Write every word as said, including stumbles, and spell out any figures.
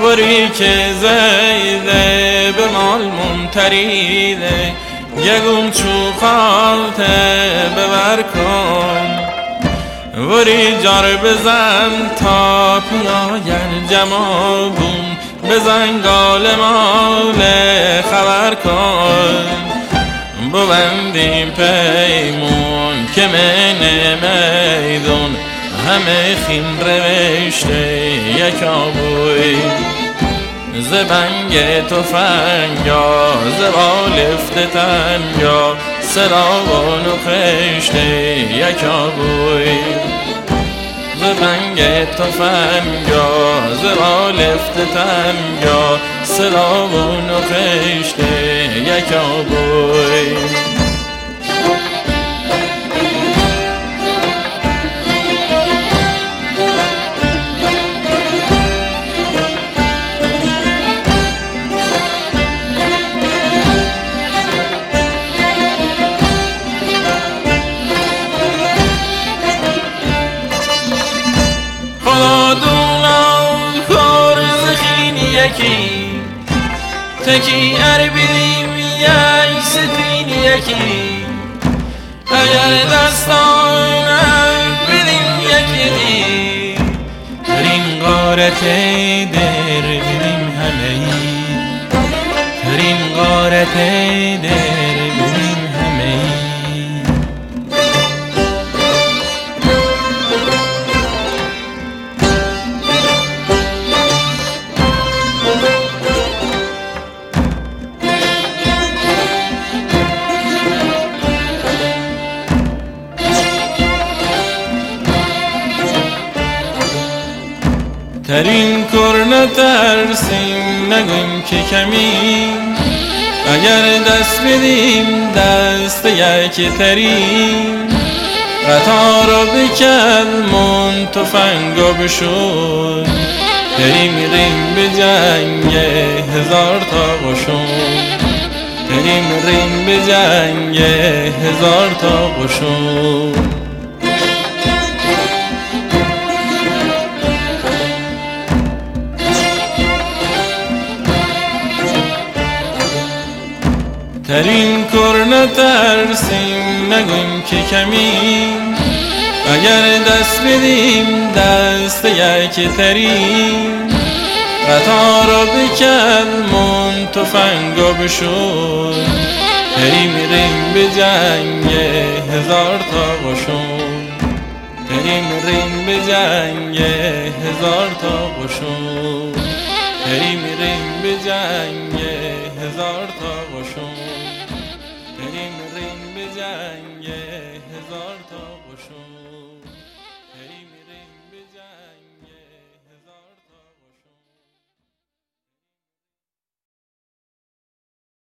وری که زیده به مال منتریده یگم چو خالته ببر کن وری جار بزن تا پیاین جمابون بزن گال مال خبر کن ببندیم پیمون که من میدون همه خین روشته یکا بوی زبنگ تفنگا زبالفت تنگا سراغ نخشته یکا بوی زبنگ تفنگا زبالفت تنگا سراغ نخشته یکا بوی یکی تکی ار بیدیم یک ستین یکی اگر دستان بیدیم یکی ترین غارت در بیدیم همه ترین غارت در بیدیم همه ترین کر نترسیم نگویم که کمی اگر دست بدیم دست یکی ترین قطار رو بکل من تفنگا بشون تریم ریم به جنگ هزار تا قشون تریم ریم به جنگ هزار تا قشون ترین کر نترسیم نگویم که کمی اگر دست بدیم دست یکی ترین قطار رو بکل من تفنگا بشون تریم ریم به جنگ هزار تا قشون تریم ریم به جنگ هزار تا قشون تریم ریم به جنگ هزار تا قشون تریم ریم به جنگ هزار تا قشون